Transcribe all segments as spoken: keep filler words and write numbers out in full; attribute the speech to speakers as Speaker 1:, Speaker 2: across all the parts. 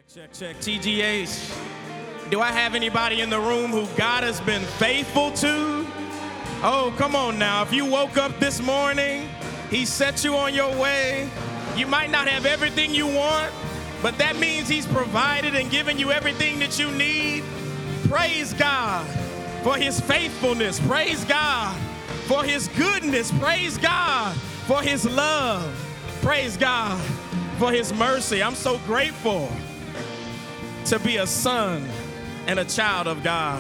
Speaker 1: Check, check, T G H. Do I have anybody in the room who God has been faithful to? Oh, come on now. If you woke up this morning, He set you on your way. You might not have everything you want, but that means He's provided and given you everything that you need. Praise God for His faithfulness. Praise God for His goodness. Praise God for His love. Praise God for His mercy. I'm so grateful to be a son and a child of God.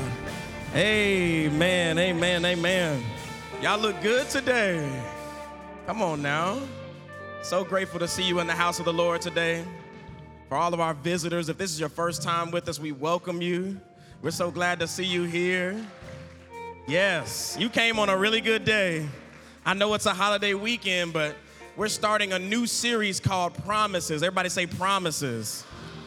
Speaker 1: Amen, amen, amen. Y'all look good today. Come on now. So grateful to see you in the house of the Lord today. For all of our visitors, if this is your first time with us, we welcome you. We're so glad to see you here. Yes, you came on a really good day. I know it's a holiday weekend, but we're starting a new series called Promises. Everybody say Promises.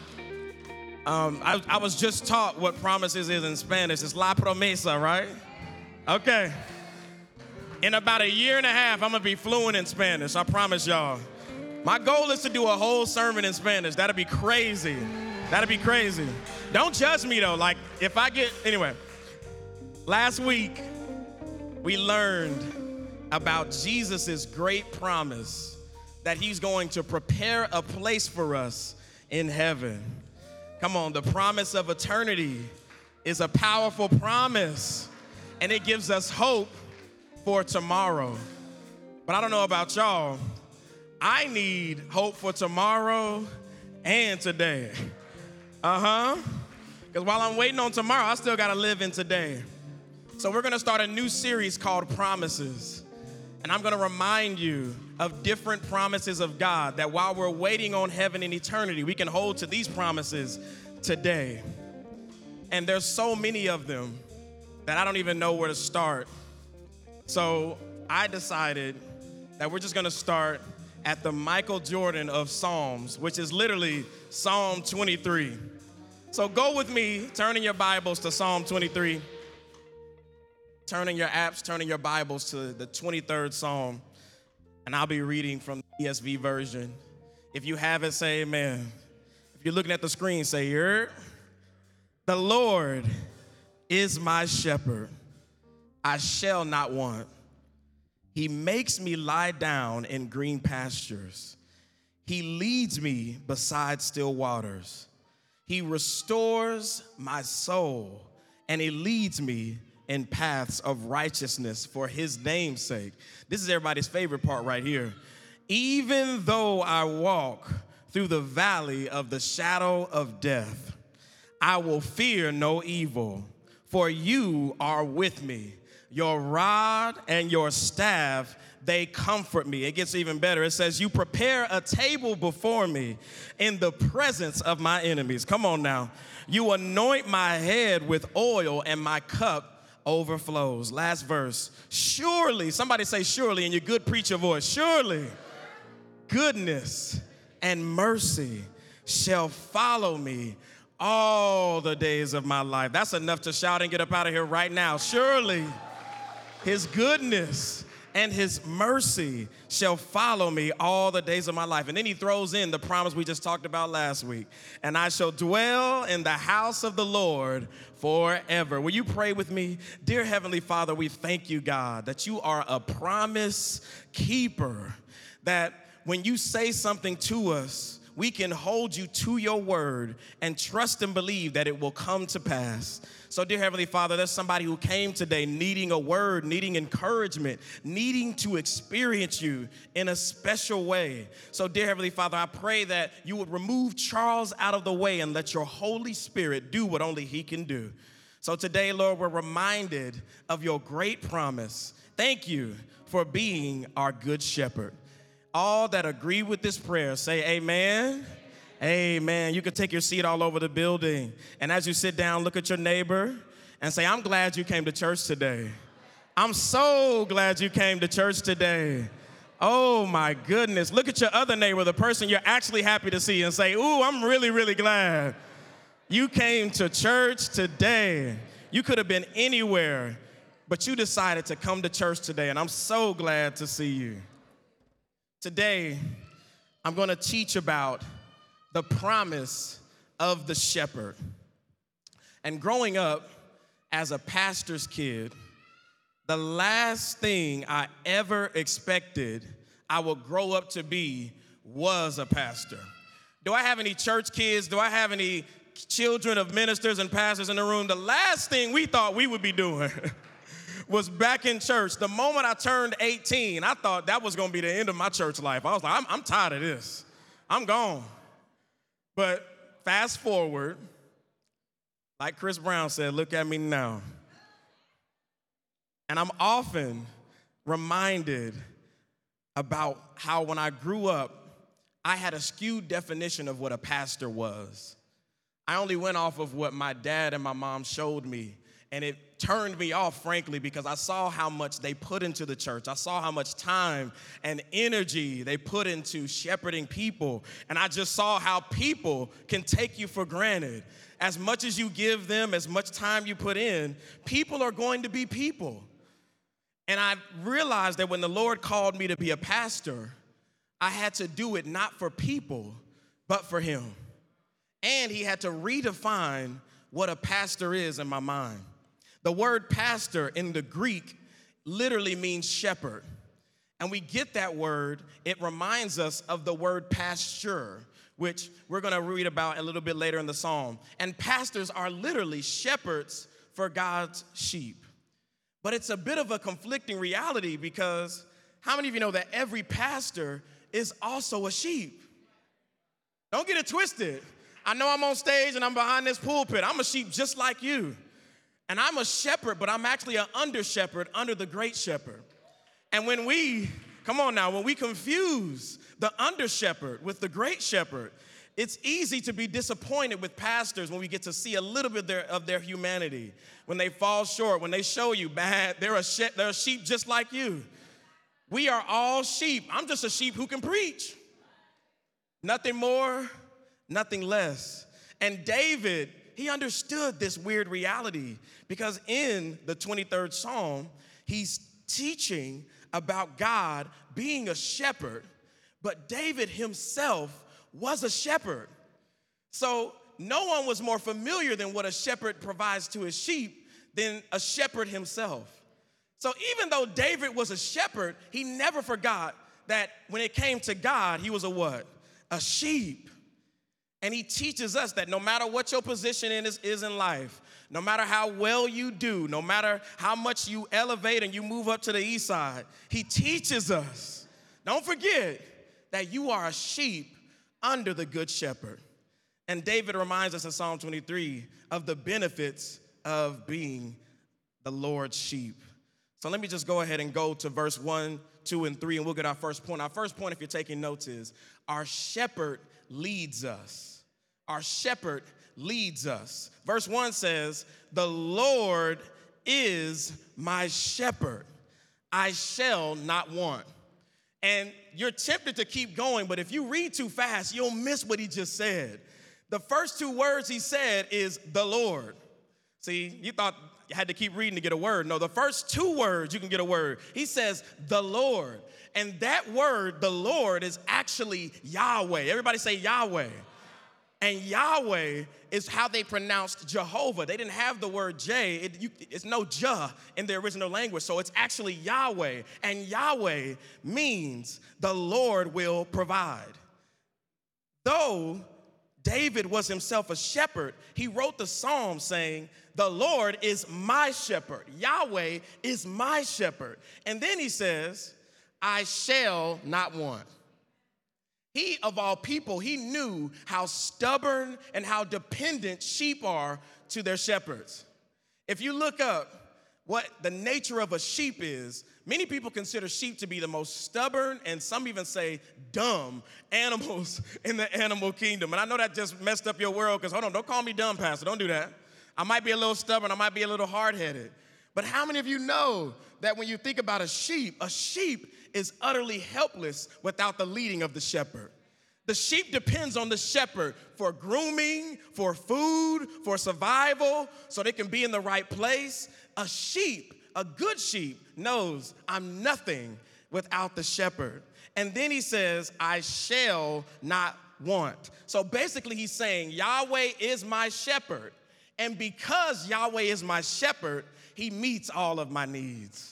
Speaker 1: Um, I, I was just taught what promises is in Spanish. It's la promesa, right? Okay. In about a year and a half, I'm going to be fluent in Spanish. I promise y'all. My goal is to do a whole sermon in Spanish. That'd be crazy. That'd be crazy. Don't judge me, though. Like, if I get, anyway. Last week, we learned about Jesus' great promise that He's going to prepare a place for us in heaven. Come on, the promise of eternity is a powerful promise, and it gives us hope for tomorrow. But I don't know about y'all. I need hope for tomorrow and today. Uh-huh. Because while I'm waiting on tomorrow, I still got to live in today. So we're going to start a new series called Promises. And I'm going to remind you of different promises of God that while we're waiting on heaven and eternity, we can hold to these promises today. And there's so many of them that I don't even know where to start. So I decided that we're just going to start at the Michael Jordan of Psalms, which is literally Psalm twenty-three. So go with me, turning your Bibles to Psalm twenty-three. Turning your apps, turning your Bibles to the twenty-third Psalm, and I'll be reading from the E S V version. If you have it, say amen. If you're looking at the screen, say, "Yer." The Lord is my shepherd. I shall not want. He makes me lie down in green pastures. He leads me beside still waters. He restores my soul, and He leads me in paths of righteousness for His name's sake. This is everybody's favorite part right here. Even though I walk through the valley of the shadow of death, I will fear no evil, for You are with me. Your rod and Your staff, they comfort me. It gets even better. It says, You prepare a table before me in the presence of my enemies. Come on now. You anoint my head with oil, and my cup overflows. Last verse. Surely, somebody say surely in your good preacher voice. Surely, goodness and mercy shall follow me all the days of my life. That's enough to shout and get up out of here right now. Surely, His goodness and His mercy shall follow me all the days of my life. And then He throws in the promise we just talked about last week. And I shall dwell in the house of the Lord forever. Will you pray with me? Dear Heavenly Father, we thank You, God, that You are a promise keeper, that when You say something to us, we can hold You to Your word and trust and believe that it will come to pass. So, dear Heavenly Father, there's somebody who came today needing a word, needing encouragement, needing to experience You in a special way. So, dear Heavenly Father, I pray that You would remove Charles out of the way and let Your Holy Spirit do what only He can do. So today, Lord, we're reminded of Your great promise. Thank You for being our good shepherd. All that agree with this prayer, say amen. Amen. You can take your seat all over the building. And as you sit down, look at your neighbor and say, I'm glad you came to church today. I'm so glad you came to church today. Oh, my goodness. Look at your other neighbor, the person you're actually happy to see, and say, ooh, I'm really, really glad you came to church today. You could have been anywhere, but you decided to come to church today, and I'm so glad to see you. Today, I'm going to teach about the promise of the shepherd. And growing up as a pastor's kid, the last thing I ever expected I would grow up to be was a pastor. Do I have any church kids? Do I have any children of ministers and pastors in the room? The last thing we thought we would be doing was back in church. The moment I turned eighteen, I thought that was going to be the end of my church life. I was like, I'm, I'm tired of this. I'm gone. But fast forward, like Chris Brown said, look at me now. And I'm often reminded about how when I grew up, I had a skewed definition of what a pastor was. I only went off of what my dad and my mom showed me, and it turned me off, frankly, because I saw how much they put into the church. I saw how much time and energy they put into shepherding people, and I just saw how people can take you for granted. As much as you give them, as much time you put in, people are going to be people. And I realized that when the Lord called me to be a pastor, I had to do it not for people, but for him. And he had to redefine what a pastor is in my mind. The word pastor in the Greek literally means shepherd. And we get that word, it reminds us of the word pasture, which we're going to read about a little bit later in the psalm. And pastors are literally shepherds for God's sheep. But it's a bit of a conflicting reality because how many of you know that every pastor is also a sheep? Don't get it twisted. I know I'm on stage and I'm behind this pulpit. I'm a sheep just like you. And I'm a shepherd, but I'm actually an under shepherd under the great shepherd. And when we, come on now, when we confuse the under shepherd with the great shepherd, it's easy to be disappointed with pastors when we get to see a little bit there of their humanity. When they fall short, when they show you, man, they're a, she- they're a sheep just like you. We are all sheep. I'm just a sheep who can preach. Nothing more, nothing less. And David, he understood this weird reality because in the twenty-third Psalm, he's teaching about God being a shepherd, but David himself was a shepherd. So no one was more familiar than what a shepherd provides to his sheep than a shepherd himself. So even though David was a shepherd, he never forgot that when it came to God, he was a what? A sheep. And he teaches us that no matter what your position in is, is in life, no matter how well you do, no matter how much you elevate and you move up to the east side, he teaches us, don't forget that you are a sheep under the good shepherd. And David reminds us in Psalm twenty-three of the benefits of being the Lord's sheep. So let me just go ahead and go to verse one, two, and three, and we'll get our first point. Our first point, if you're taking notes, is our shepherd leads us. Our shepherd leads us. Verse one says, the Lord is my shepherd. I shall not want. And you're tempted to keep going, but if you read too fast, you'll miss what he just said. The first two words he said is the Lord. See, you thought you had to keep reading to get a word. No, the first two words, you can get a word. He says, the Lord. And that word, the Lord, is actually Yahweh. Everybody say Yahweh. And Yahweh is how they pronounced Jehovah. They didn't have the word J. It, you, it's no Jah in the original language, so it's actually Yahweh. And Yahweh means the Lord will provide. Though David was himself a shepherd, he wrote the psalm saying, the Lord is my shepherd. Yahweh is my shepherd. And then he says, I shall not want. He, of all people, he knew how stubborn and how dependent sheep are to their shepherds. If you look up what the nature of a sheep is, many people consider sheep to be the most stubborn, and some even say dumb animals in the animal kingdom. And I know that just messed up your world, because hold on, don't call me dumb, Pastor. Don't do that. I might be a little stubborn. I might be a little hard-headed. But how many of you know that when you think about a sheep, a sheep is utterly helpless without the leading of the shepherd? The sheep depends on the shepherd for grooming, for food, for survival, so they can be in the right place. A sheep, a good sheep, knows I'm nothing without the shepherd. And then he says, I shall not want. So basically he's saying Yahweh is my shepherd, and because Yahweh is my shepherd, he meets all of my needs.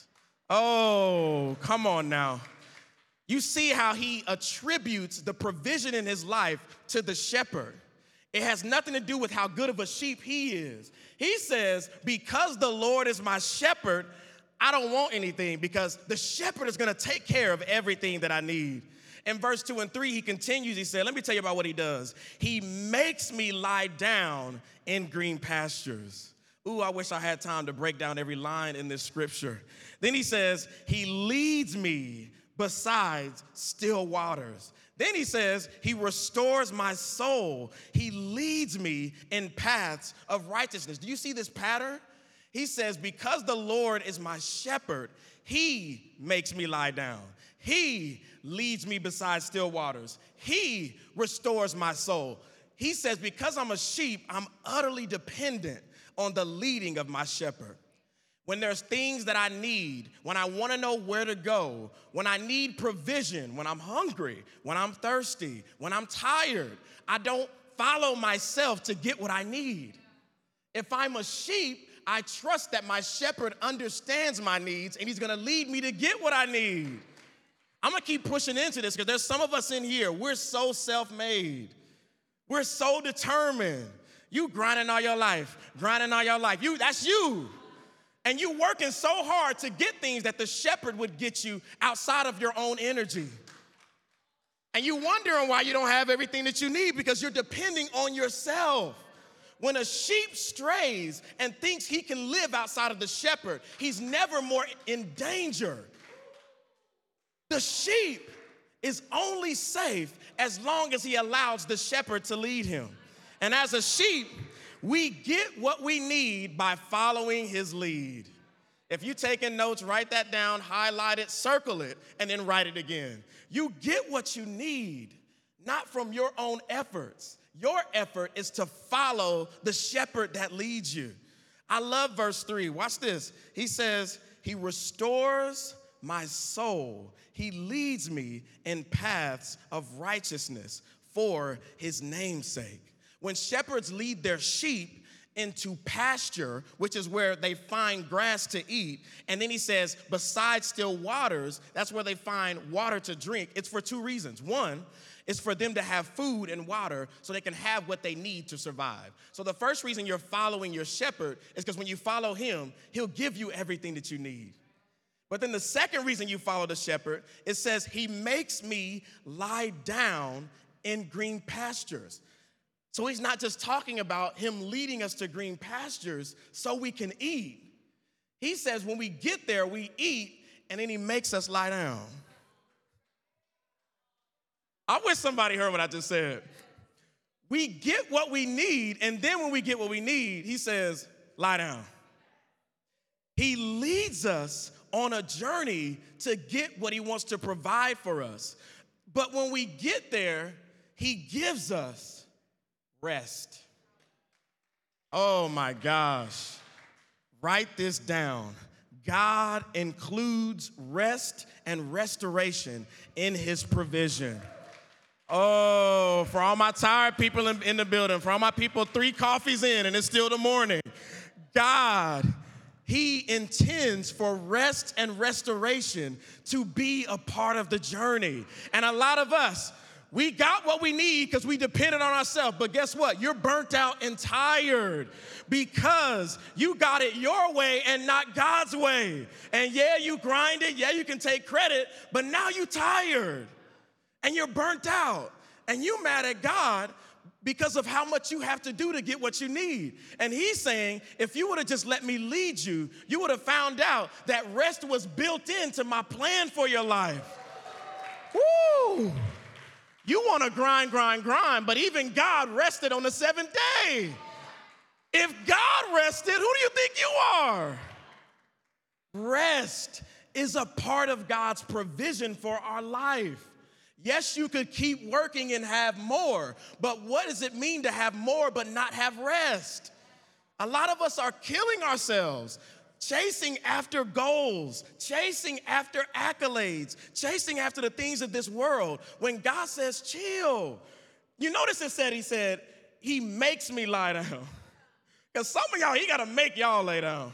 Speaker 1: Oh, come on now. You see how he attributes the provision in his life to the shepherd. It has nothing to do with how good of a sheep he is. He says, because the Lord is my shepherd, I don't want anything because the shepherd is going to take care of everything that I need. In verse two and three, he continues, he said, let me tell you about what he does. He makes me lie down in green pastures. Ooh, I wish I had time to break down every line in this scripture. Then he says, he leads me beside still waters. Then he says, he restores my soul. He leads me in paths of righteousness. Do you see this pattern? He says, because the Lord is my shepherd, he makes me lie down. He leads me beside still waters. He restores my soul. He says, because I'm a sheep, I'm utterly dependent on the leading of my shepherd. When there's things that I need, when I want to know where to go, when I need provision, when I'm hungry, when I'm thirsty, when I'm tired, I don't follow myself to get what I need. If I'm a sheep, I trust that my shepherd understands my needs and he's going to lead me to get what I need. I'm going to keep pushing into this because there's some of us in here, we're so self-made. We're so determined. You grinding all your life, grinding all your life. You, that's you. And you working so hard to get things that the shepherd would get you outside of your own energy. And you wondering why you don't have everything that you need because you're depending on yourself. When a sheep strays and thinks he can live outside of the shepherd, he's never more in danger. The sheep is only safe as long as he allows the shepherd to lead him. And as a sheep, we get what we need by following his lead. If you're taking notes, write that down, highlight it, circle it, and then write it again. You get what you need, not from your own efforts. Your effort is to follow the shepherd that leads you. I love verse three. Watch this. He says, he restores my soul. He leads me in paths of righteousness for his name's sake. When shepherds lead their sheep into pasture, which is where they find grass to eat, and then he says, beside still waters, that's where they find water to drink. It's for two reasons. One, it's for them to have food and water so they can have what they need to survive. So the first reason you're following your shepherd is because when you follow him, he'll give you everything that you need. But then the second reason you follow the shepherd, it says, he makes me lie down in green pastures. So he's not just talking about him leading us to green pastures so we can eat. He says when we get there, we eat, and then he makes us lie down. I wish somebody heard what I just said. We get what we need, and then when we get what we need, he says, lie down. He leads us on a journey to get what he wants to provide for us. But when we get there, he gives us rest. Oh my gosh. Write this down. God includes rest and restoration in his provision. Oh, for all my tired people in, in the building, for all my people three coffees in and it's still the morning, God, he intends for rest and restoration to be a part of the journey. And a lot of us, we got what we need because we depended on ourselves. But guess what? You're burnt out and tired because you got it your way and not God's way. And yeah, you grind it. Yeah, you can take credit. But now you're tired and you're burnt out. And you mad at God because of how much you have to do to get what you need. And he's saying, if you would have just let me lead you, you would have found out that rest was built into my plan for your life. Woo! You want to grind, grind, grind, but even God rested on the seventh day. If God rested, who do you think you are? Rest is a part of God's provision for our life. Yes, you could keep working and have more, but what does it mean to have more but not have rest? A lot of us are killing ourselves, chasing after goals, chasing after accolades, chasing after the things of this world. When God says, chill, You notice it said, he said, he makes me lie down. Because some of y'all, he got to make y'all lay down.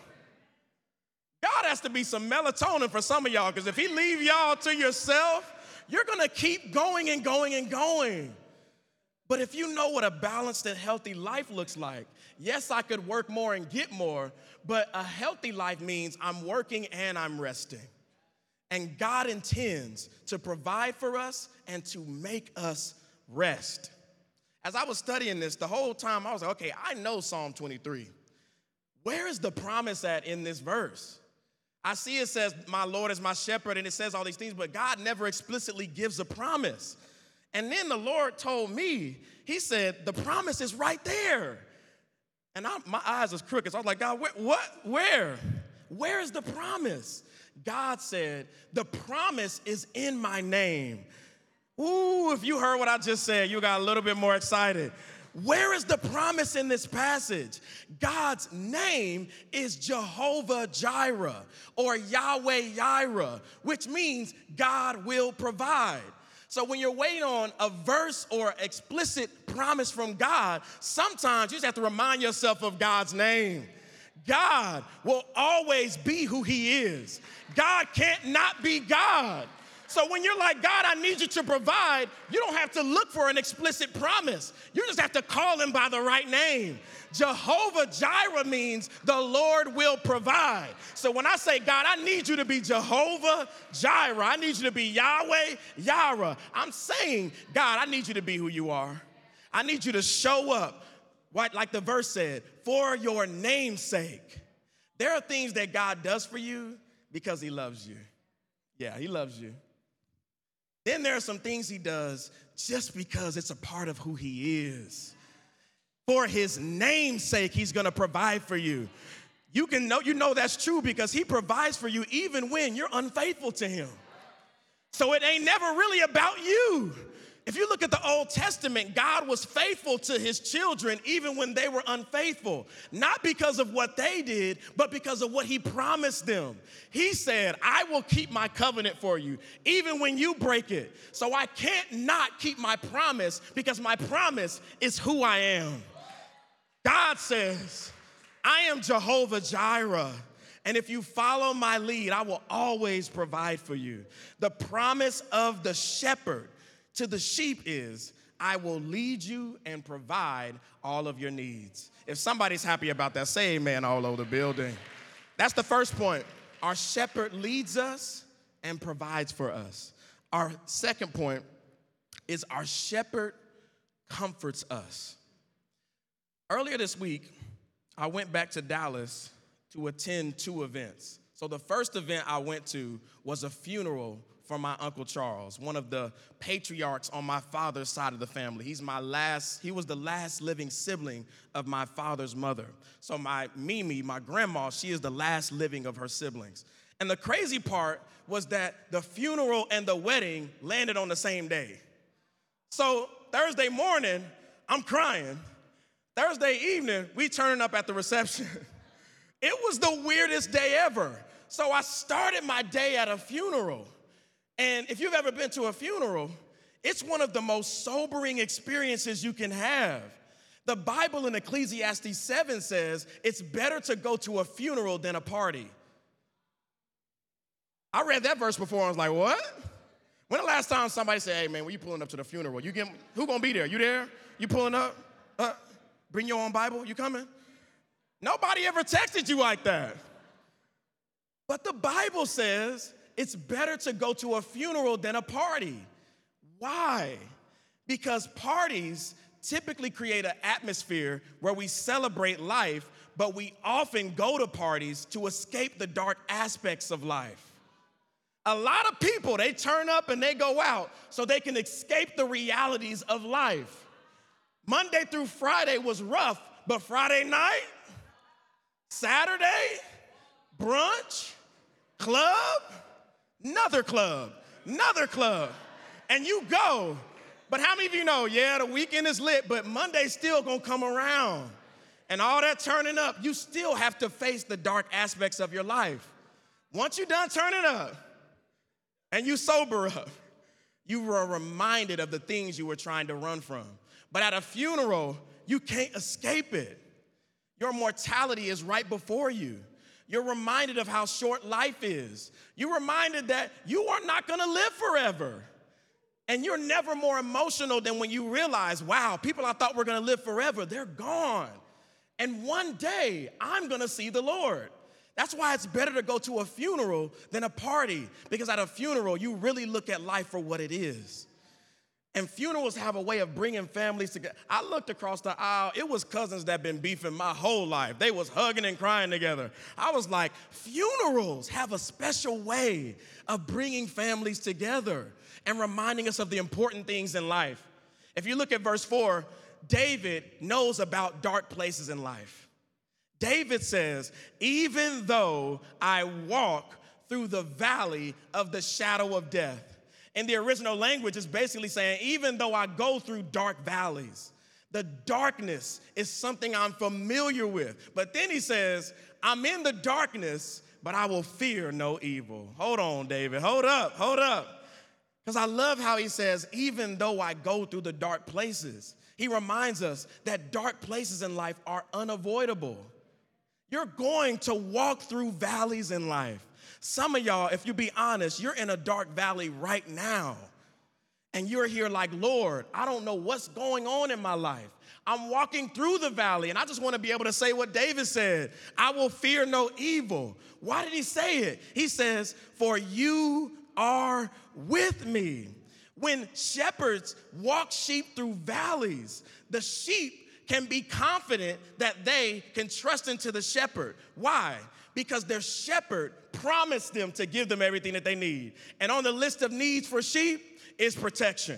Speaker 1: God has to be some melatonin for some of y'all, because if he leave y'all to yourself, you're going to keep going and going and going. But if you know what a balanced and healthy life looks like, yes, I could work more and get more, but a healthy life means I'm working and I'm resting. And God intends to provide for us and to make us rest. As I was studying this, the whole time I was like, okay, I know Psalm twenty-three. Where is the promise at in this verse? I see it says, my Lord is my shepherd, and it says all these things, but God never explicitly gives a promise. And then the Lord told me, he said, the promise is right there. And I, my eyes was crooked. So I was like, God, where, what? Where? Where is the promise? God said, the promise is in my name. Ooh, if you heard what I just said, you got a little bit more excited. Where is the promise in this passage? God's name is Jehovah Jireh, or Yahweh Jireh, which means God will provide. So when you're waiting on a verse or explicit promise from God, sometimes you just have to remind yourself of God's name. God will always be who he is. God can't not be God. So when you're like, God, I need you to provide, you don't have to look for an explicit promise. You just have to call him by the right name. Jehovah Jireh means the Lord will provide. So when I say, God, I need you to be Jehovah Jireh, I need you to be Yahweh Jireh, I'm saying, God, I need you to be who you are. I need you to show up, right, like the verse said, for your name's sake. There are things that God does for you because he loves you. Yeah, he loves you. Then there are some things he does just because it's a part of who he is. For his name's sake, he's going to provide for you. You can know, you know that's true because he provides for you even when you're unfaithful to him. So it ain't never really about you. If you look at the Old Testament, God was faithful to his children even when they were unfaithful, not because of what they did, but because of what he promised them. He said, I will keep my covenant for you, even when you break it. So I can't not keep my promise because my promise is who I am. God says, I am Jehovah Jireh. And if you follow my lead, I will always provide for you. The promise of the shepherd to the sheep is, I will lead you and provide all of your needs. If somebody's happy about that, say amen all over the building. That's the first point. Our shepherd leads us and provides for us. Our second point is our shepherd comforts us. Earlier this week, I went back to Dallas to attend two events. So the first event I went to was a funeral for my Uncle Charles, one of the patriarchs on my father's side of the family. He's my last, he was the last living sibling of my father's mother. So my Mimi, my grandma, she is the last living of her siblings. And the crazy part was that the funeral and the wedding landed on the same day. So Thursday morning, I'm crying. Thursday evening, we turning up at the reception. It was the weirdest day ever. So I started my day at a funeral. And if you've ever been to a funeral, it's one of the most sobering experiences you can have. The Bible in Ecclesiastes seven says it's better to go to a funeral than a party. I read that verse before and I was like, what? When the last time somebody said, hey man, when you pulling up to the funeral, you get, who gonna be there? You there? You pulling up? Uh, bring your own Bible? You coming? Nobody ever texted you like that. But the Bible says it's better to go to a funeral than a party. Why? Because parties typically create an atmosphere where we celebrate life, but we often go to parties to escape the dark aspects of life. A lot of people, they turn up and they go out so they can escape the realities of life. Monday through Friday was rough, but Friday night, Saturday, brunch, club, another club, another club, and you go. But how many of you know, yeah, the weekend is lit, but Monday's still gonna come around. And all that turning up, you still have to face the dark aspects of your life. Once you're done turning up and you sober up, you were reminded of the things you were trying to run from. But at a funeral, you can't escape it. Your mortality is right before you. You're reminded of how short life is. You're reminded that you are not gonna live forever. And you're never more emotional than when you realize, wow, people I thought were gonna live forever, they're gone. And one day, I'm gonna see the Lord. That's why it's better to go to a funeral than a party, because at a funeral, you really look at life for what it is. And funerals have a way of bringing families together. I looked across the aisle. It was cousins that been beefing my whole life. They was hugging and crying together. I was like, funerals have a special way of bringing families together and reminding us of the important things in life. If you look at verse four, David knows about dark places in life. David says, even though I walk through the valley of the shadow of death. In the original language, it's basically saying, even though I go through dark valleys, the darkness is something I'm familiar with. But then he says, I'm in the darkness, but I will fear no evil. Hold on, David. Hold up, hold up. Because I love how he says, even though I go through the dark places, he reminds us that dark places in life are unavoidable. You're going to walk through valleys in life. Some of y'all, if you be honest, you're in a dark valley right now. And you're here like, Lord, I don't know what's going on in my life. I'm walking through the valley, and I just want to be able to say what David said. I will fear no evil. Why did he say it? He says, for you are with me. When shepherds walk sheep through valleys, the sheep can be confident that they can trust into the shepherd. Why? Because their shepherd promised them to give them everything that they need. And on the list of needs for sheep is protection.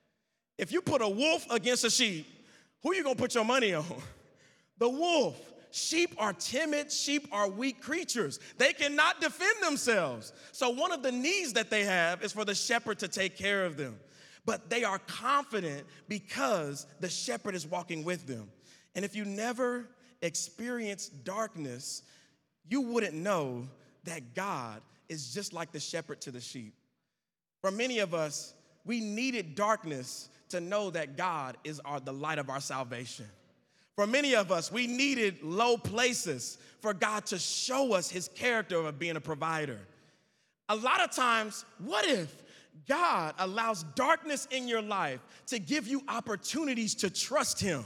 Speaker 1: If you put a wolf against a sheep, who are you gonna put your money on? The wolf. Sheep are timid, sheep are weak creatures. They cannot defend themselves. So one of the needs that they have is for the shepherd to take care of them. But they are confident because the shepherd is walking with them. And if you never experience darkness, you wouldn't know that God is just like the shepherd to the sheep. For many of us, we needed darkness to know that God is our, the light of our salvation. For many of us, we needed low places for God to show us his character of being a provider. A lot of times, what if God allows darkness in your life to give you opportunities to trust him?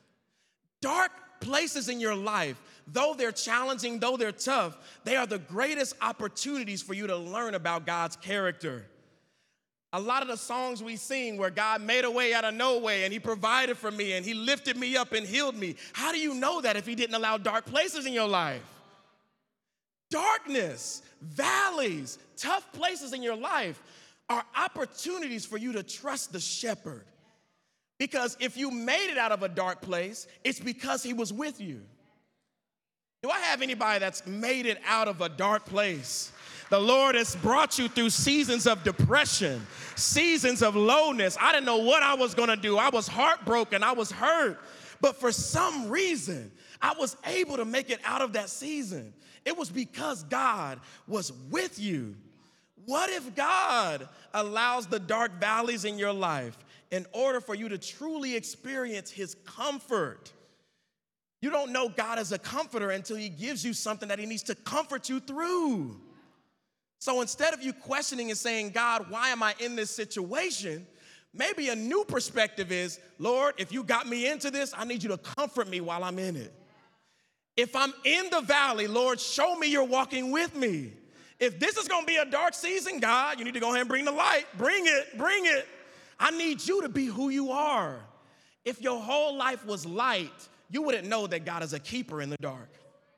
Speaker 1: Dark places in your life, though they're challenging, though they're tough, they are the greatest opportunities for you to learn about God's character. A lot of the songs we sing where God made a way out of no way and he provided for me and he lifted me up and healed me. How do you know that if he didn't allow dark places in your life? Darkness, valleys, tough places in your life are opportunities for you to trust the shepherd. Because if you made it out of a dark place, it's because he was with you. Do I have anybody that's made it out of a dark place? The Lord has brought you through seasons of depression, seasons of lowness. I didn't know what I was gonna do. I was heartbroken, I was hurt. But for some reason, I was able to make it out of that season. It was because God was with you. What if God allows the dark valleys in your life in order for you to truly experience his comfort? You don't know God as a comforter until he gives you something that he needs to comfort you through. So instead of you questioning and saying, God, why am I in this situation? Maybe a new perspective is, Lord, if you got me into this, I need you to comfort me while I'm in it. If I'm in the valley, Lord, show me you're walking with me. If this is gonna be a dark season, God, you need to go ahead and bring the light. Bring it, bring it. I need you to be who you are. If your whole life was light, you wouldn't know that God is a keeper in the dark.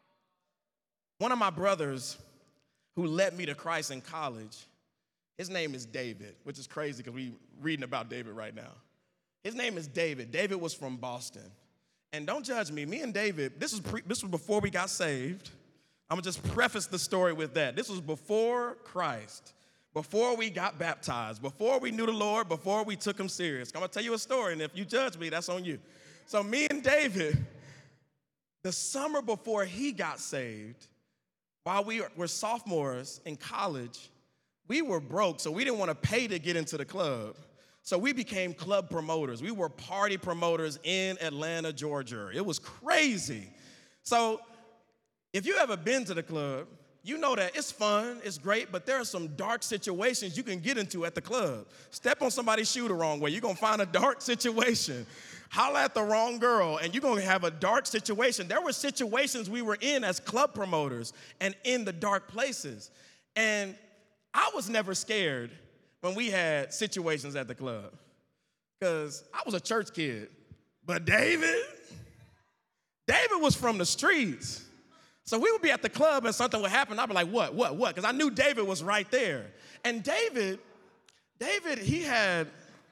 Speaker 1: One of my brothers who led me to Christ in college, his name is David, which is crazy because we're reading about David right now. His name is David. David was from Boston. And don't judge me. Me and David, this was, pre, this was before we got saved. I'm going to just preface the story with that. This was before Christ, before we got baptized, before we knew the Lord, before we took him serious. I'm going to tell you a story, and if you judge me, that's on you. So me and David, the summer before he got saved, while we were sophomores in college, we were broke, so we didn't want to pay to get into the club. So we became club promoters. We were party promoters in Atlanta, Georgia. It was crazy. So if you ever been to the club, you know that it's fun, it's great, but there are some dark situations you can get into at the club. Step on somebody's shoe the wrong way, you're gonna find a dark situation. Holler at the wrong girl, and you're gonna have a dark situation. There were situations we were in as club promoters and in the dark places. And I was never scared when we had situations at the club, because I was a church kid. But David, David was from the streets. So we would be at the club and something would happen. I'd be like, what, what, what? Because I knew David was right there. And David, David, he had,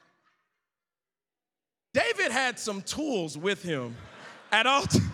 Speaker 1: David had some tools with him at all times.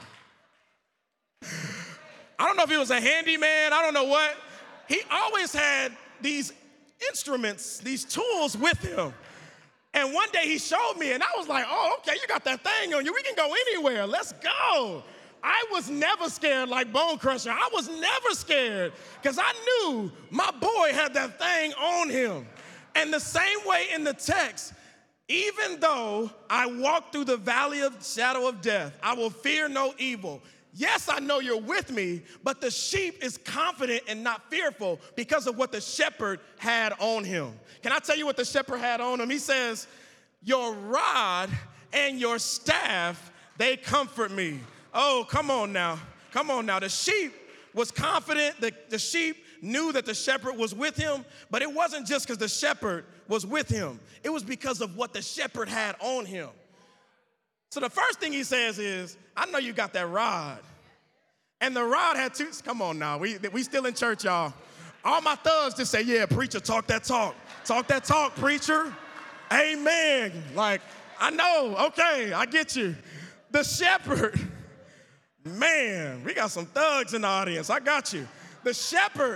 Speaker 1: I don't know if he was a handyman, I don't know what. He always had these instruments, these tools with him. And one day he showed me, and I was like, oh, okay, you got that thing on you. We can go anywhere. Let's go. I was never scared like Bone Crusher. I was never scared because I knew my boy had that thing on him. And the same way in the text, even though I walk through the valley of shadow of death, I will fear no evil. Yes, I know you're with me, but the sheep is confident and not fearful because of what the shepherd had on him. Can I tell you what the shepherd had on him? He says, your rod and your staff, they comfort me. Oh, come on now. Come on now. The sheep was confident. The, the sheep knew that the shepherd was with him, but it wasn't just because the shepherd was with him. It was because of what the shepherd had on him. So the first thing he says is, I know you got that rod. And the rod had two, come on now, we, we still in church, y'all. All my thugs just say, yeah, preacher, talk that talk. Talk that talk, preacher. Amen. Like, I know, okay, I get you. The shepherd, man, we got some thugs in the audience, I got you. The shepherd,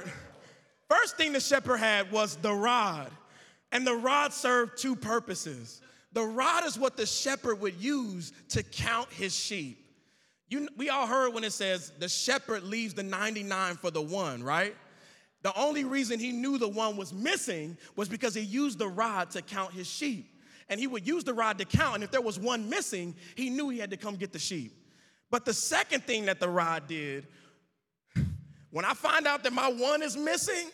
Speaker 1: first thing the shepherd had was the rod. And the rod served two purposes. The rod is what the shepherd would use to count his sheep. You, we all heard when it says the shepherd leaves the ninety-nine for the one, right? The only reason he knew the one was missing was because he used the rod to count his sheep. And he would use the rod to count, and if there was one missing, he knew he had to come get the sheep. But the second thing that the rod did, when I find out that my one is missing,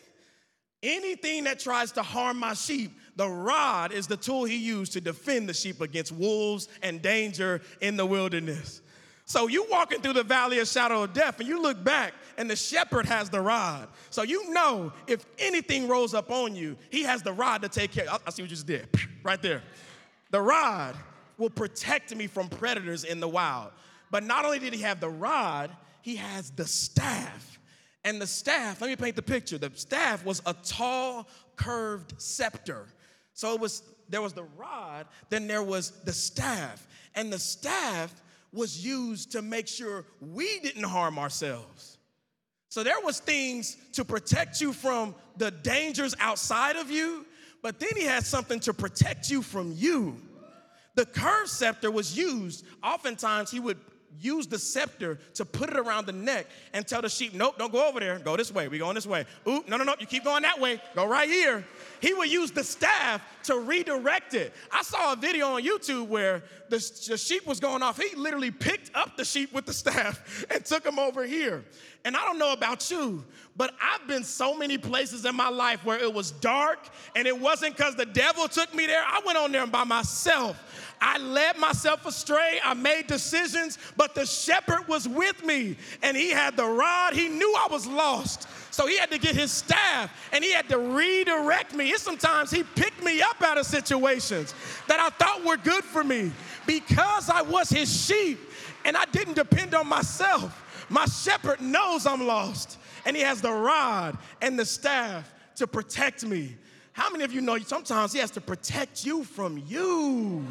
Speaker 1: anything that tries to harm my sheep, the rod is the tool he used to defend the sheep against wolves and danger in the wilderness. So you walking through the valley of shadow of death and you look back and the shepherd has the rod. So you know if anything rolls up on you, he has the rod to take care. I, I see what you just did, right there. The rod will protect me from predators in the wild. But not only did he have the rod, he has the staff. And the staff, let me paint the picture. The staff was a tall, curved scepter. So it was, there was the rod, then there was the staff. And the staff was used to make sure we didn't harm ourselves. So there was things to protect you from the dangers outside of you, but then he had something to protect you from you. The curved scepter was used. Oftentimes he would use the scepter to put it around the neck and tell the sheep, nope, don't go over there. Go this way. We're going this way. Oop, no, no, no, you keep going that way. Go right here. He would use the staff to redirect it. I saw a video on YouTube where the, the sheep was going off. He literally picked up the sheep with the staff and took them over here. And I don't know about you, but I've been so many places in my life where it was dark, and it wasn't because the devil took me there. I went on there by myself. I led myself astray. I made decisions, but the shepherd was with me, and he had the rod. He knew I was lost, so he had to get his staff, and he had to redirect me. And sometimes he picked me up out of situations that I thought were good for me because I was his sheep, and I didn't depend on myself. My shepherd knows I'm lost, and he has the rod and the staff to protect me. How many of you know sometimes he has to protect you from you?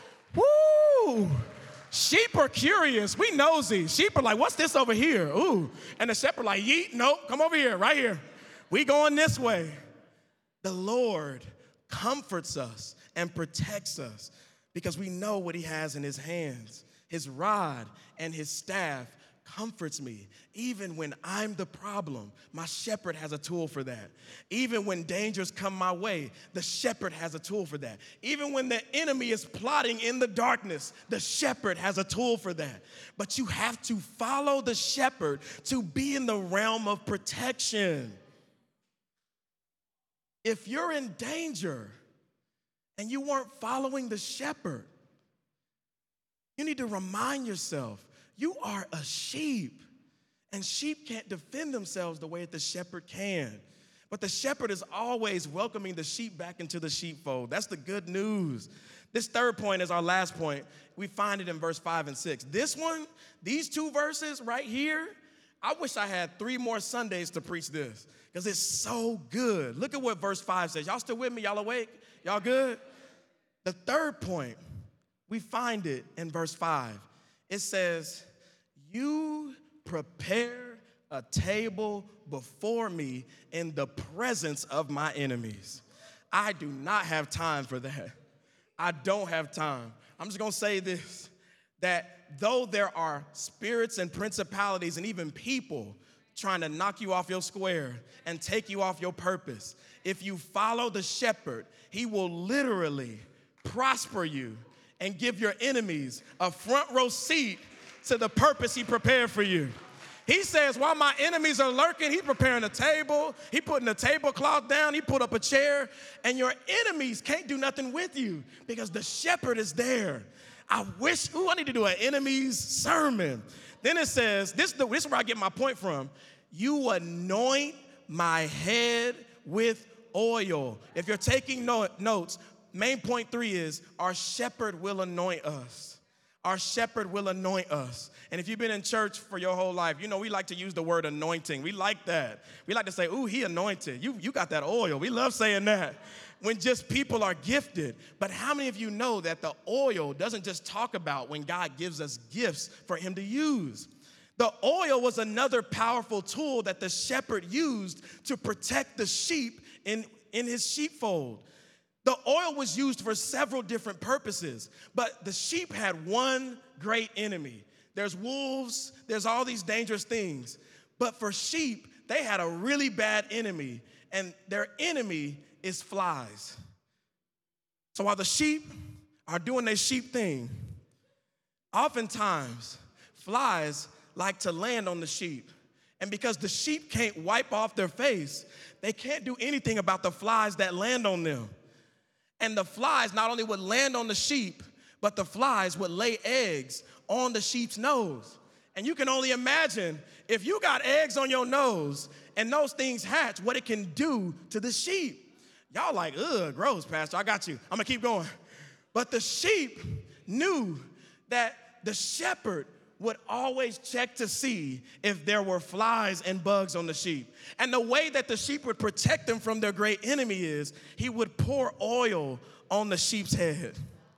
Speaker 1: Woo! Sheep are curious. We nosy. Sheep are like, what's this over here? Ooh. And the shepherd like, yeet, nope, come over here, right here. We going this way. The Lord comforts us and protects us because we know what he has in his hands. His rod and his staff comforts me. Even when I'm the problem, my shepherd has a tool for that. Even when dangers come my way, the shepherd has a tool for that. Even when the enemy is plotting in the darkness, the shepherd has a tool for that. But you have to follow the shepherd to be in the realm of protection. If you're in danger and you weren't following the shepherd, you need to remind yourself, you are a sheep, and sheep can't defend themselves the way that the shepherd can. But the shepherd is always welcoming the sheep back into the sheepfold. That's the good news. This third point is our last point. We find it in verse five and six. This one, these two verses right here, I wish I had three more Sundays to preach this because it's so good. Look at what verse five says. Y'all still with me? Y'all awake? Y'all good? The third point, we find it in verse five. It says, you prepare a table before me in the presence of my enemies. I do not have time for that. I don't have time. I'm just going to say this, that though there are spirits and principalities and even people trying to knock you off your square and take you off your purpose, if you follow the shepherd, he will literally prosper you and give your enemies a front row seat to the purpose he prepared for you. He says, while my enemies are lurking, he's preparing a table. He putting a tablecloth down. He put up a chair. And your enemies can't do nothing with you because the shepherd is there. I wish, ooh, I need to do an enemies sermon. Then it says, this, this is where I get my point from. You anoint my head with oil. If you're taking no- notes, main point three is our shepherd will anoint us. Our shepherd will anoint us. And if you've been in church for your whole life, you know we like to use the word anointing. We like that. We like to say, ooh, he anointed. You, you got that oil. We love saying that when just people are gifted. But how many of you know that the oil doesn't just talk about when God gives us gifts for him to use? The oil was another powerful tool that the shepherd used to protect the sheep in, in his sheepfold. The oil was used for several different purposes, but the sheep had one great enemy. There's wolves, there's all these dangerous things. But for sheep, they had a really bad enemy, and their enemy is flies. So while the sheep are doing their sheep thing, oftentimes flies like to land on the sheep. And because the sheep can't wipe off their face, they can't do anything about the flies that land on them. And the flies not only would land on the sheep, but the flies would lay eggs on the sheep's nose. And you can only imagine if you got eggs on your nose and those things hatch, what it can do to the sheep. Y'all like, ugh, gross, Pastor. I got you. I'm going to keep going. But the sheep knew that the shepherd would always check to see if there were flies and bugs on the sheep. And the way that the sheep would protect them from their great enemy is he would pour oil on the sheep's head.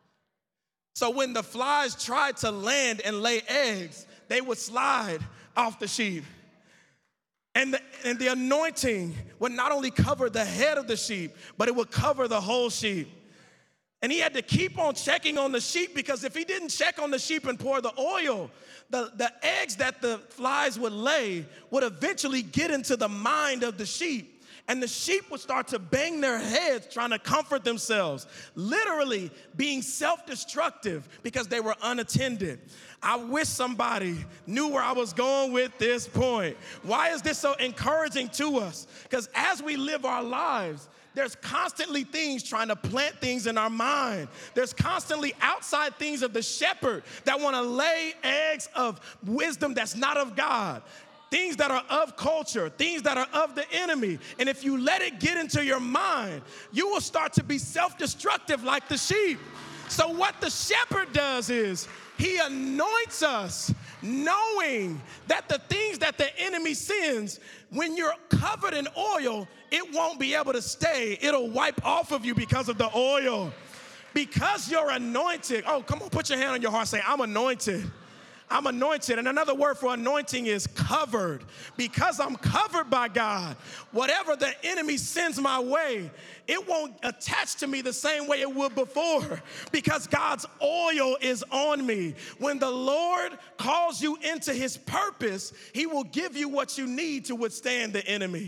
Speaker 1: So when the flies tried to land and lay eggs, they would slide off the sheep. And the, and the anointing would not only cover the head of the sheep, but it would cover the whole sheep. And he had to keep on checking on the sheep because if he didn't check on the sheep and pour the oil, the, the eggs that the flies would lay would eventually get into the mind of the sheep. And the sheep would start to bang their heads trying to comfort themselves, literally being self-destructive because they were unattended. I wish somebody knew where I was going with this point. Why is this so encouraging to us? Because as we live our lives, there's constantly things trying to plant things in our mind. There's constantly outside things of the shepherd that want to lay eggs of wisdom that's not of God. Things that are of culture, things that are of the enemy. And if you let it get into your mind, you will start to be self-destructive like the sheep. So what the shepherd does is he anoints us knowing that the things that the enemy sends, when you're covered in oil, it won't be able to stay. It'll wipe off of you because of the oil. Because you're anointed. Oh, come on, put your hand on your heart. Say, I'm anointed. I'm anointed. And another word for anointing is covered. Because I'm covered by God, whatever the enemy sends my way, it won't attach to me the same way it would before, because God's oil is on me. When the Lord calls you into his purpose, he will give you what you need to withstand the enemy.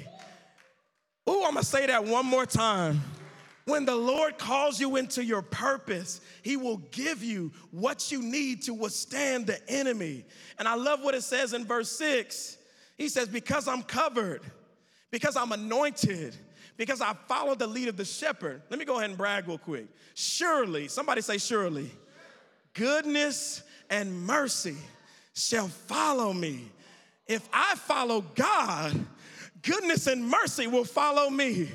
Speaker 1: Ooh, I'm gonna say that one more time. When the Lord calls you into your purpose, he will give you what you need to withstand the enemy. And I love what it says in verse six. He says, because I'm covered, because I'm anointed, because I follow the lead of the shepherd. Let me go ahead and brag real quick. Surely, somebody say surely, goodness and mercy shall follow me. If I follow God, goodness and mercy will follow me.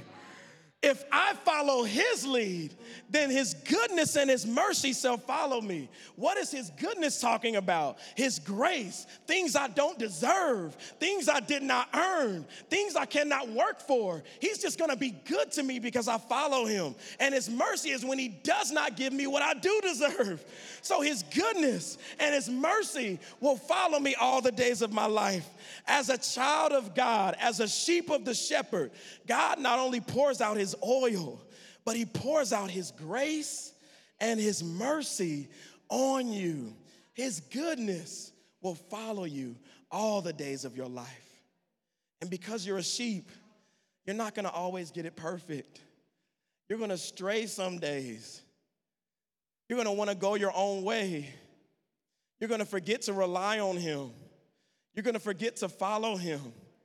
Speaker 1: If I follow his lead, then his goodness and his mercy shall follow me. What is his goodness talking about? His grace, things I don't deserve, things I did not earn, things I cannot work for. He's just gonna be good to me because I follow him. And his mercy is when he does not give me what I do deserve. So his goodness and his mercy will follow me all the days of my life. As a child of God, as a sheep of the shepherd, God not only pours out his oil, but he pours out his grace and his mercy on you. His goodness will follow you all the days of your life. And because you're a sheep, you're not gonna always get it perfect. You're gonna stray some days. You're gonna wanna go your own way. You're gonna forget to rely on him. You're gonna forget to follow him.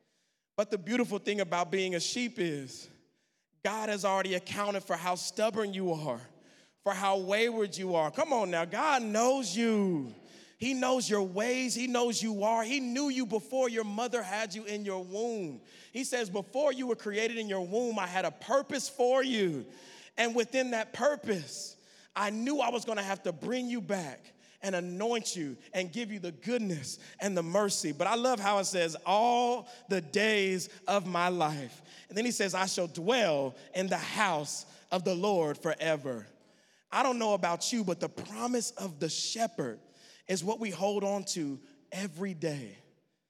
Speaker 1: But the beautiful thing about being a sheep is God has already accounted for how stubborn you are, for how wayward you are. Come on now, God knows you. He knows your ways. He knows you are. He knew you before your mother had you in your womb. He says, before you were created in your womb, I had a purpose for you. And within that purpose, I knew I was gonna have to bring you back and anoint you and give you the goodness and the mercy. But I love how it says, all the days of my life. And then he says, I shall dwell in the house of the Lord forever. I don't know about you, but the promise of the shepherd is what we hold on to every day.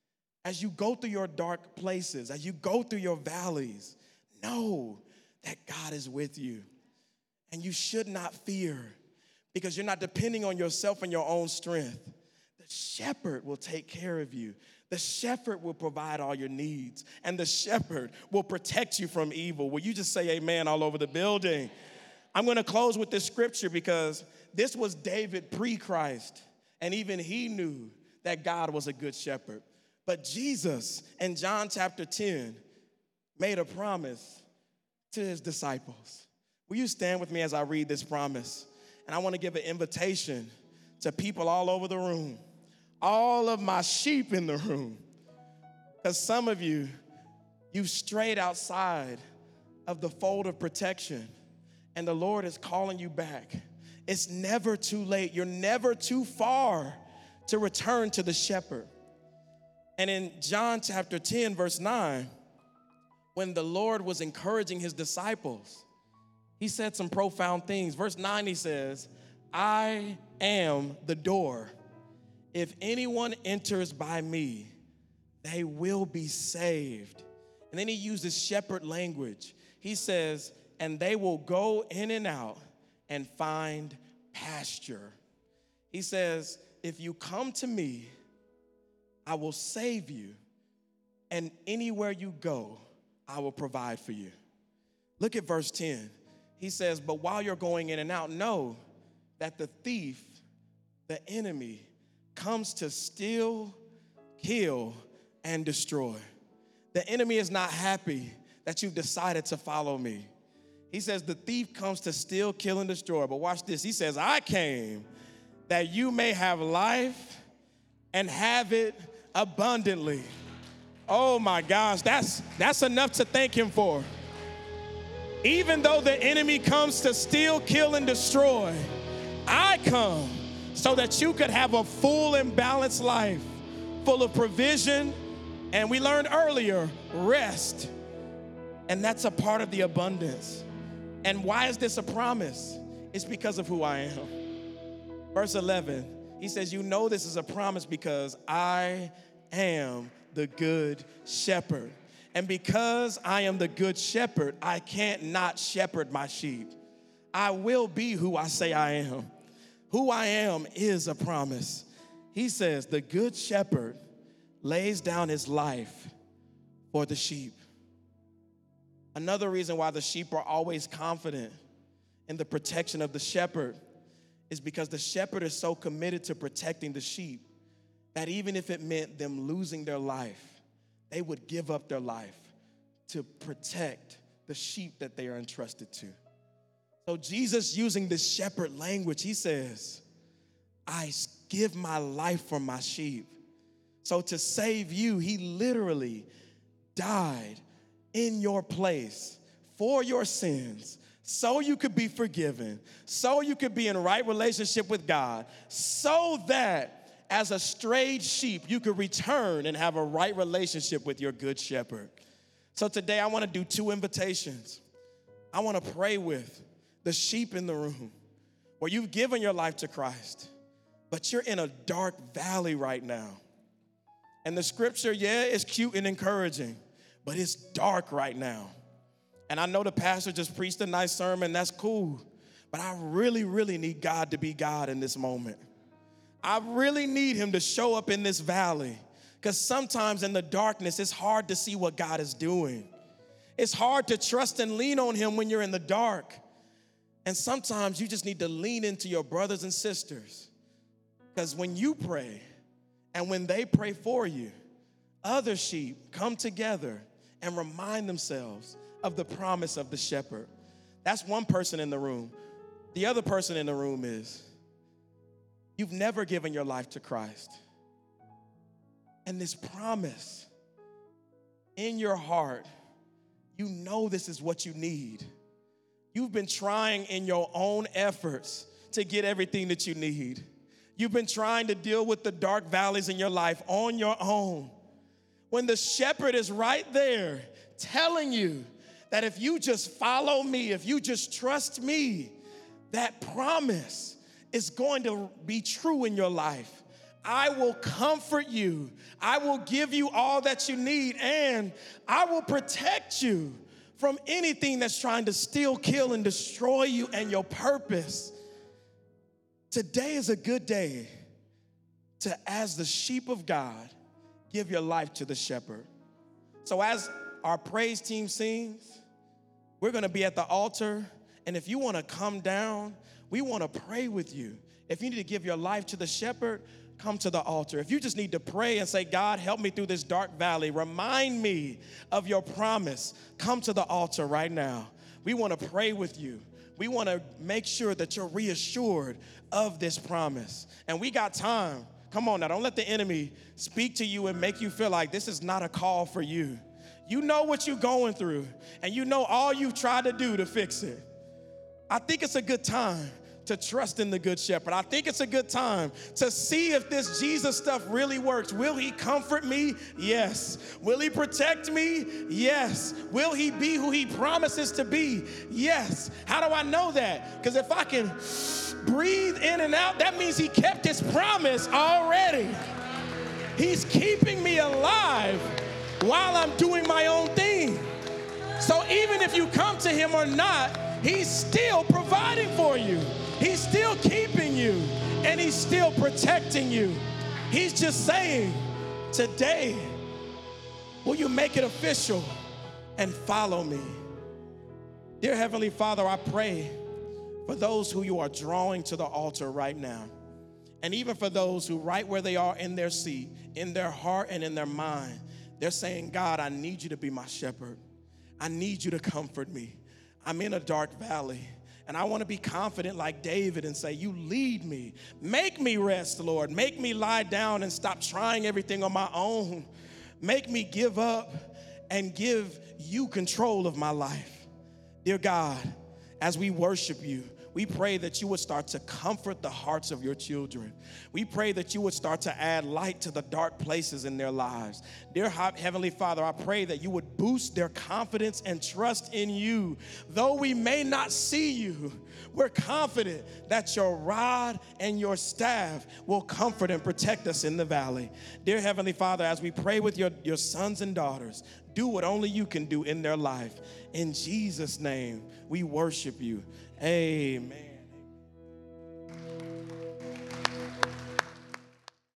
Speaker 1: As you go through your dark places, as you go through your valleys, know that God is with you. And you should not fear, because you're not depending on yourself and your own strength. The shepherd will take care of you. The shepherd will provide all your needs, and the shepherd will protect you from evil. Will you just say amen all over the building? I'm going to close with this scripture because this was David pre-Christ, and even he knew that God was a good shepherd. But Jesus in John chapter ten made a promise to his disciples. Will you stand with me as I read this promise? And I want to give an invitation to people all over the room, all of my sheep in the room, because some of you, you've strayed outside of the fold of protection, and the Lord is calling you back. It's never too late. You're never too far to return to the shepherd. And in John chapter ten, verse nine, when the Lord was encouraging his disciples, he said some profound things. Verse nine, he says, I am the door. If anyone enters by me, they will be saved. And then he uses shepherd language. He says, and they will go in and out and find pasture. He says, if you come to me, I will save you, and anywhere you go, I will provide for you. Look at verse ten. He says, but while you're going in and out, know that the thief, the enemy, comes to steal, kill, and destroy. The enemy is not happy that you've decided to follow me. He says the thief comes to steal, kill, and destroy. But watch this. He says, I came that you may have life and have it abundantly. Oh my gosh, that's, that's enough to thank him for. Even though the enemy comes to steal, kill, and destroy, I come so that you could have a full and balanced life, full of provision, and we learned earlier, rest. And that's a part of the abundance. And why is this a promise? It's because of who I am. Verse eleven, He says, you know this is a promise because I am the good shepherd. And because I am the good shepherd, I can't not shepherd my sheep. I will be who I say I am. Who I am is a promise. He says, the good shepherd lays down his life for the sheep. Another reason why the sheep are always confident in the protection of the shepherd is because the shepherd is so committed to protecting the sheep that even if it meant them losing their life, they would give up their life to protect the sheep that they are entrusted to. So Jesus, using this shepherd language, he says, I give my life for my sheep. So to save you, he literally died in your place for your sins, so you could be forgiven, so you could be in right relationship with God, so that as a strayed sheep, you could return and have a right relationship with your good shepherd. So today I want to do two invitations. I want to pray with the sheep in the room where you've given your life to Christ, but you're in a dark valley right now. And the scripture, yeah, is cute and encouraging, but it's dark right now. And I know the pastor just preached a nice sermon, that's cool, but I really, really need God to be God in this moment. I really need him to show up in this valley, because sometimes in the darkness, it's hard to see what God is doing. It's hard to trust and lean on him when you're in the dark. And sometimes you just need to lean into your brothers and sisters, because when you pray and when they pray for you, other sheep come together and remind themselves of the promise of the shepherd. That's one person in the room. The other person in the room is, you've never given your life to Christ. And this promise in your heart, you know this is what you need. You've been trying in your own efforts to get everything that you need. You've been trying to deal with the dark valleys in your life on your own. When the shepherd is right there telling you that if you just follow me, if you just trust me, that promise is going to be true in your life. I will comfort you. I will give you all that you need, and I will protect you from anything that's trying to steal, kill, and destroy you and your purpose. Today is a good day to, as the sheep of God, give your life to the shepherd. So as our praise team sings, we're going to be at the altar, and if you want to come down, we want to pray with you. If you need to give your life to the shepherd, come to the altar. If you just need to pray and say, God, help me through this dark valley, remind me of your promise, come to the altar right now. We want to pray with you. We want to make sure that you're reassured of this promise. And we got time. Come on now, don't let the enemy speak to you and make you feel like this is not a call for you. You know what you're going through, and you know all you've tried to do to fix it. I think it's a good time to trust in the good shepherd. I think it's a good time to see if this Jesus stuff really works. Will he comfort me? Yes. Will he protect me? Yes. Will he be who he promises to be? Yes. How do I know that? Because if I can breathe in and out, that means he kept his promise already. He's keeping me alive while I'm doing my own thing. So even if you come to him or not, he's still providing for you. He's still keeping you, and he's still protecting you. He's just saying, today, will you make it official and follow me? Dear Heavenly Father, I pray for those who you are drawing to the altar right now, and even for those who right where they are in their seat, in their heart and in their mind, they're saying, God, I need you to be my shepherd. I need you to comfort me. I'm in a dark valley, and I want to be confident like David and say, you lead me. Make me rest, Lord. Make me lie down and stop trying everything on my own. Make me give up and give you control of my life. Dear God, as we worship you, we pray that you would start to comfort the hearts of your children. We pray that you would start to add light to the dark places in their lives. Dear Heavenly Father, I pray that you would boost their confidence and trust in you. Though we may not see you, we're confident that your rod and your staff will comfort and protect us in the valley. Dear Heavenly Father, as we pray with your, your sons and daughters, do what only you can do in their life. In Jesus' name, we worship you. Amen.